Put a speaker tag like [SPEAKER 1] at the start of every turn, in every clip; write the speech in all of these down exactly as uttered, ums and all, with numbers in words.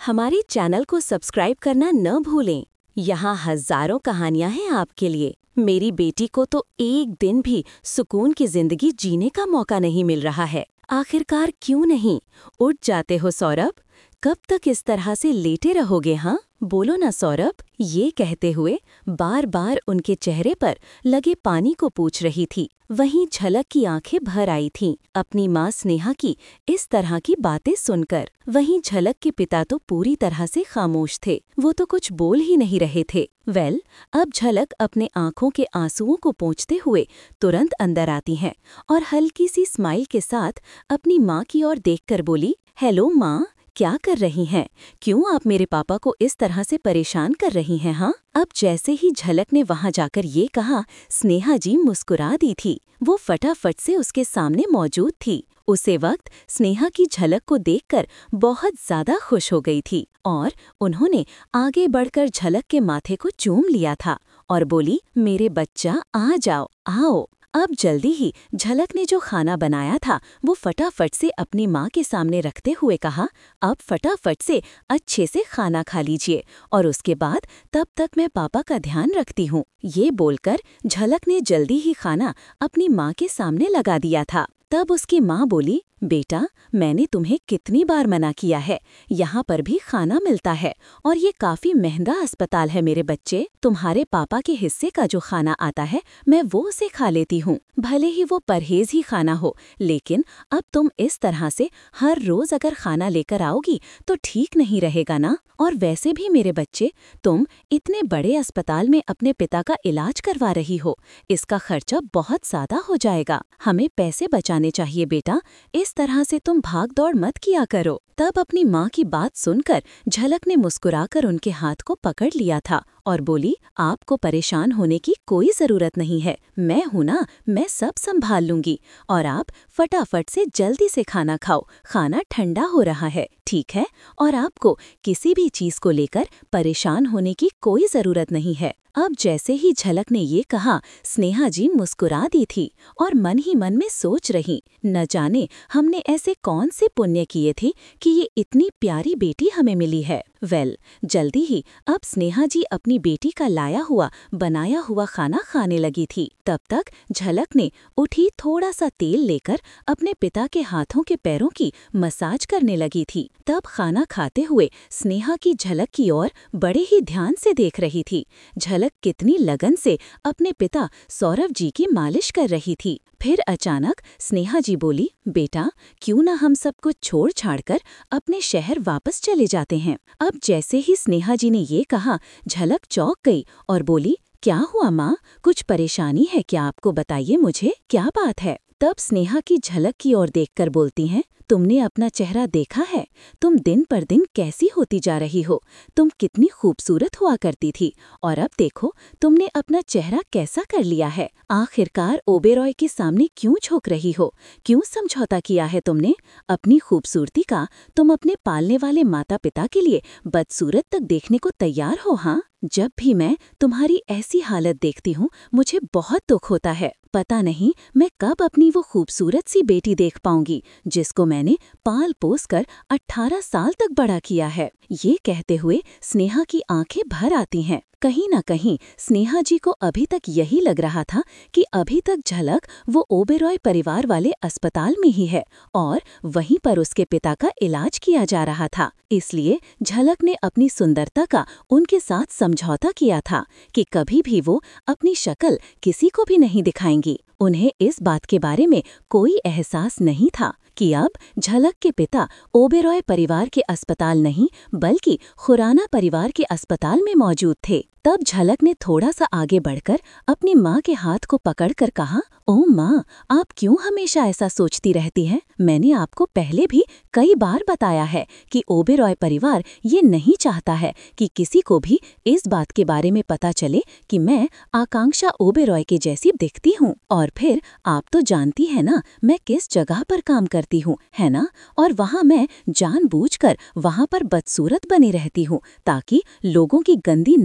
[SPEAKER 1] हमारे चैनल को सब्सक्राइब करना न भूलें। यहाँ हजारों कहानियाँ हैं आपके लिए। मेरी बेटी को तो एक दिन भी सुकून की जिंदगी जीने का मौका नहीं मिल रहा है। आखिरकार क्यों नहीं? उठ जाते हो सौरभ। कब तक इस तरह से लेटे रहोगे? हाँ, बोलो ना सौरभ। ये कहते हुए बार बार उनके चेहरे पर लगे पानी को पूछ रही थी। वहीं झलक की आंखें भर आई थीं अपनी माँ स्नेहा की इस तरह की बातें सुनकर। वहीं झलक के पिता तो पूरी तरह से खामोश थे। वो तो कुछ बोल ही नहीं रहे थे। वेल, अब झलक अपने आंखों के आंसुओं को पोंछते हुए तुरंत अंदर आती हैं और हल्की सी स्माइल के साथ अपनी माँ की ओर देखकर बोली, हेलो माँ, क्या कर रही हैं? क्यों आप मेरे पापा को इस तरह से परेशान कर रही हैं? हाँ। अब जैसे ही झलक ने वहां जाकर ये कहा, स्नेहा जी मुस्कुरा दी थी। वो फटाफट से उसके सामने मौजूद थी। उसे वक्त स्नेहा की झलक को देखकर बहुत ज्यादा खुश हो गई थी और उन्होंने आगे बढ़कर झलक के माथे को चूम लिया था और बोली, मेरे बच्चा आ जाओ, आओ। अब जल्दी ही झलक ने जो खाना बनाया था वो फटाफट से अपनी माँ के सामने रखते हुए कहा, अब फटाफट से अच्छे से खाना खा लीजिए और उसके बाद तब तक मैं पापा का ध्यान रखती हूँ। ये बोलकर झलक ने जल्दी ही खाना अपनी माँ के सामने लगा दिया था। तब उसकी माँ बोली, बेटा, मैंने तुम्हें कितनी बार मना किया है, यहाँ पर भी खाना मिलता है और ये काफी महंगा अस्पताल है मेरे बच्चे। तुम्हारे पापा के हिस्से का जो खाना आता है मैं वो उसे खा लेती हूँ, भले ही वो परहेज ही खाना हो। लेकिन अब तुम इस तरह से हर रोज अगर खाना लेकर आओगी तो ठीक नहीं रहेगा ना। और वैसे भी मेरे बच्चे, तुम इतने बड़े अस्पताल में अपने पिता का इलाज करवा रही हो, इसका खर्चा बहुत ज्यादा हो जाएगा। हमें पैसे बचाने चाहिए बेटा, इस तरह से तुम भाग दौड़ मत किया करो। तब अपनी माँ की बात सुनकर झलक ने मुस्कुराकर उनके हाथ को पकड़ लिया था और बोली, आपको परेशान होने की कोई जरूरत नहीं है, मैं हूं ना, मैं सब संभाल लूंगी। और आप फटाफट से जल्दी से खाना खाओ, खाना ठंडा हो रहा है, ठीक है? और आपको किसी भी चीज को लेकर परेशान होने की कोई जरूरत नहीं है। अब जैसे ही झलक ने ये कहा, स्नेहा जी मुस्कुरा दी थी और मन ही मन में सोच रही, न जाने हमने ऐसे कौन से पुण्य किए थे कि ये इतनी प्यारी बेटी हमें मिली है। वेल, जल्दी ही अब स्नेहा जी अपनी बेटी का लाया हुआ बनाया हुआ खाना खाने लगी थी। तब तक झलक ने उठी थोड़ा सा तेल लेकर अपने पिता के हाथों के पैरों की मसाज करने लगी थी। तब खाना खाते हुए स्नेहा की झलक की ओर बड़े ही ध्यान से देख रही थी। झलक कितनी लगन से अपने पिता सौरभ जी की मालिश कर रही थी। फिर अचानक स्नेहा जी बोली, बेटा, क्यों ना हम सब कुछ छोड़ छाड़ कर अपने शहर वापस चले जाते हैं। अब जैसे ही स्नेहा जी ने ये कहा, झलक चौंक गई और बोली, क्या हुआ माँ, कुछ परेशानी है क्या? आपको बताइए मुझे, क्या बात है? तब स्नेहा की झलक की ओर देखकर बोलती हैं, तुमने अपना चेहरा देखा है? तुम दिन पर दिन कैसी होती जा रही हो। तुम कितनी खूबसूरत हुआ करती थी और अब देखो तुमने अपना चेहरा कैसा कर लिया है। आखिरकार ओबेरॉय के सामने क्यों झोंक रही हो? क्यों समझौता किया है तुमने? अपनी खूबसूरती का तुम अपने पालने वाले माता पिता के लिए बदसूरत तक देखने को तैयार हो? हाँ, जब भी मैं तुम्हारी ऐसी हालत देखती हूँ मुझे बहुत दुख होता है। पता नहीं मैं कब अपनी वो खूबसूरत सी बेटी देख पाऊंगी जिसको मैंने पाल पोस कर अठारह साल तक बड़ा किया है। ये कहते हुए स्नेहा की आंखें भर आती हैं। कहीं ना कहीं स्नेहा जी को अभी तक यही लग रहा था कि अभी तक झलक वो ओबेरॉय परिवार वाले अस्पताल में ही है और वहीं पर उसके पिता का इलाज किया जा रहा था। इसलिए झलक ने अपनी सुंदरता का उनके साथ समझौता किया था कि कभी भी वो अपनी शक्ल किसी को भी नहीं दिखाएंगी। उन्हें इस बात के बारे में कोई एहसास नहीं था कि अब झलक के पिता ओबेरॉय परिवार के अस्पताल नहीं बल्कि खुराना परिवार के अस्पताल में मौजूद थे। तब झलक ने थोड़ा सा आगे बढ़कर अपनी माँ के हाथ को पकड़कर कहा, ओ माँ, आप क्यों हमेशा ऐसा सोचती रहती हैं? मैंने आपको पहले भी कई बार बताया है कि ओबेरॉय परिवार ये नहीं चाहता है कि किसी को भी इस बात के बारे में पता चले कि मैं आकांक्षा ओबेरॉय के जैसी दिखती हूँ। और फिर आप तो जानती है ना मैं किस जगह पर काम करती हूँ, है ना? और वहाँ मैं जानबूझकर वहाँ पर बदसूरत बनी रहती हूँ ताकि लोगों की गंदी नजर मुझ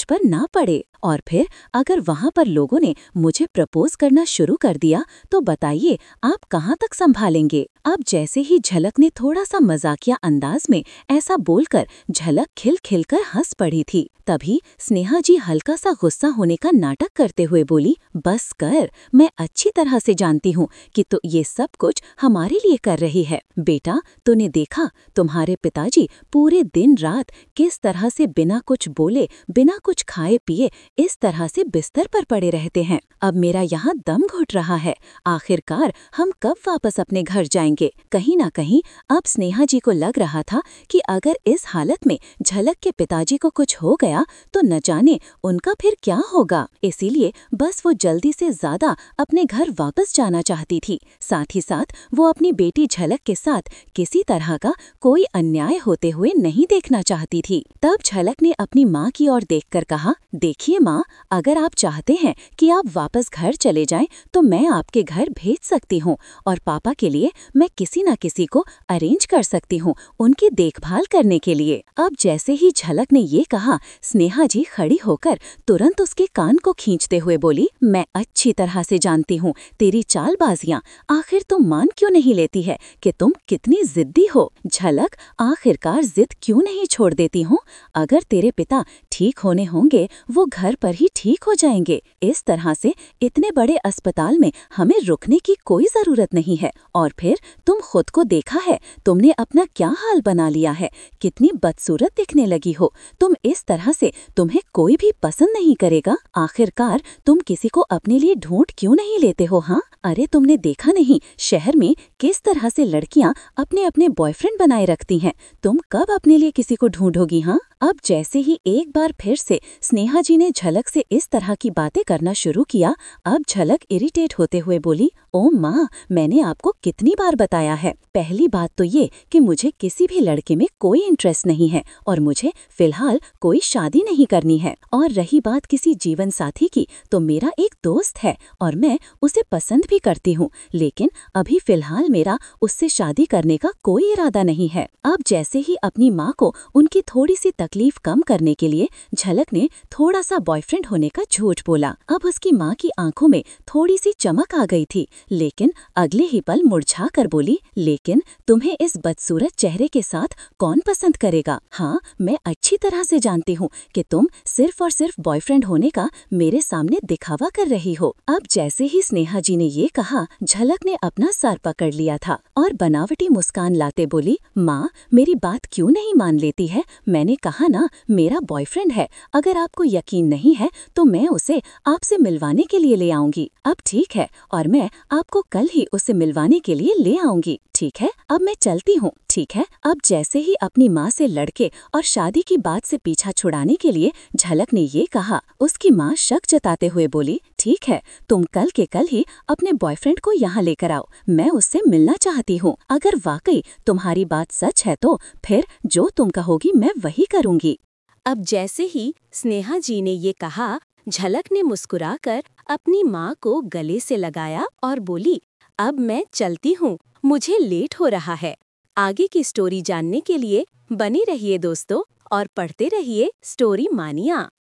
[SPEAKER 1] मुझ पर ना पड़े। और फिर अगर वहाँ पर लोगों ने मुझे प्रपोज करना शुरू कर दिया तो बताइए आप कहाँ तक संभालेंगे। अब जैसे ही झलक ने थोड़ा सा मजाकिया अंदाज में ऐसा बोलकर झलक खिल खिल कर हंस पड़ी थी, तभी स्नेहा जी हल्का सा गुस्सा होने का नाटक करते हुए बोली, बस कर, मैं अच्छी तरह से जानती हूँ कि तू ये सब कुछ हमारे लिए कर रही है। बेटा, तूने देखा तुम्हारे पिताजी पूरे दिन रात किस तरह से बिना कुछ बोले, बिना कुछ खाए पिए इस तरह से बिस्तर पर पड़े रहते हैं। अब मेरा यहाँ दम घुट रहा है। आखिरकार हम कब वापस अपने घर जाएंगे? कहीं ना कहीं अब स्नेहा जी को लग रहा था कि अगर इस हालत में झलक के पिताजी को कुछ हो गया तो न जाने उनका फिर क्या होगा। इसीलिए बस वो जल्दी से ज्यादा अपने घर वापस जाना चाहती थी। साथ ही साथ वो अपनी बेटी झलक के साथ किसी तरह का कोई अन्याय होते हुए नहीं देखना चाहती थी। तब झलक ने अपनी माँ की ओर देखकर कहा, देखिए माँ, अगर आप चाहते हैं कि आप वापस घर चले जाएं तो मैं आपके घर भेज सकती हूँ और पापा के लिए मैं किसी न किसी को अरेंज कर सकती हूँ उनकी देखभाल करने के लिए। अब जैसे ही झलक ने ये कहा, स्नेहा जी खड़ी होकर तुरंत उसके कान को खींचते हुए बोली, मैं अच्छी तरह से जानती हूँ तेरी चालबाजियाँ। आखिर तुम मान क्यों नहीं लेती है कि तुम कितनी जिद्दी हो? झलक, आखिरकार जिद क्यों नहीं छोड़ देती हूँ? अगर तेरे पिता ठीक होने होंगे वो घर पर ही ठीक हो जाएंगे। इस तरह से इतने बड़े अस्पताल में हमें रुकने की कोई जरूरत नहीं है। और फिर तुम खुद को देखा है, तुमने अपना क्या हाल बना लिया है, कितनी बदसूरत दिखने लगी हो। तुम इस तरह से तुम्हें कोई भी पसंद नहीं करेगा। आखिरकार तुम किसी को अपने लिए ढूंढ क्यों नहीं लेते हो? हाँ, अरे तुमने देखा नहीं शहर में किस तरह से लड़कियां अपने अपने बॉयफ्रेंड बनाए रखती हैं। तुम कब अपने लिए किसी को ढूंढोगी? हाँ। अब जैसे ही एक बार फिर से स्नेहा जी ने झलक से इस तरह की बातें करना शुरू किया, अब झलक इरिटेट होते हुए बोली, ओ माँ, मैंने आपको कितनी बार बताया है। पहली बात तो ये कि मुझे किसी भी लड़के में कोई इंटरेस्ट नहीं है और मुझे फिलहाल कोई शादी नहीं करनी है। और रही बात किसी जीवन साथी की, तो मेरा एक दोस्त है और मैं उसे पसंद भी करती हूँ, लेकिन अभी फिलहाल मेरा उससे शादी करने का कोई इरादा नहीं है। अब जैसे ही अपनी माँ को उनकी थोड़ी सी तकलीफ कम करने के लिए झलक ने थोड़ा सा बॉयफ्रेंड होने का झूठ बोला। अब उसकी माँ की आंखों में थोड़ी सी चमक आ गई थी, लेकिन अगले ही पल मुरझा कर बोली, लेकिन तुम्हें इस बदसूरत चेहरे के साथ कौन पसंद करेगा? हाँ, मैं अच्छी तरह से जानती हूँ कि तुम सिर्फ और सिर्फ बॉयफ्रेंड होने का मेरे सामने दिखावा कर रही हो। अब जैसे ही स्नेहा जी ने ये कहा, झलक ने अपना सर पकड़ लिया था और बनावटी मुस्कान लाते बोली, माँ, मेरी बात क्यों नहीं मान लेती है? मैंने कहा ना, मेरा बॉयफ्रेंड है। अगर आपको यकीन नहीं है तो मैं उसे आपसे मिलवाने के लिए ले आऊंगी। अब ठीक है, और मैं आपको कल ही उसे मिलवाने के लिए ले आऊंगी। ठीक है, अब मैं चलती हूँ। ठीक है। अब जैसे ही अपनी माँ से लड़के और शादी की बात से पीछा छुड़ाने के लिए झलक ने ये कहा, उसकी माँ शक जताते हुए बोली, ठीक है, तुम कल के कल ही अपने बॉयफ्रेंड को यहाँ लेकर आओ, मैं उससे मिलना चाहती हूँ। अगर वाकई तुम्हारी बात सच है तो फिर जो तुम कहोगी मैं वही करूँगी। अब जैसे ही स्नेहा जी ने ये कहा, झलक ने मुस्कुराकर अपनी माँ को गले से लगाया और बोली, अब मैं चलती हूँ, मुझे लेट हो रहा है। आगे की स्टोरी जानने के लिए बने रहिए दोस्तों और पढ़ते रहिए स्टोरी मानिया।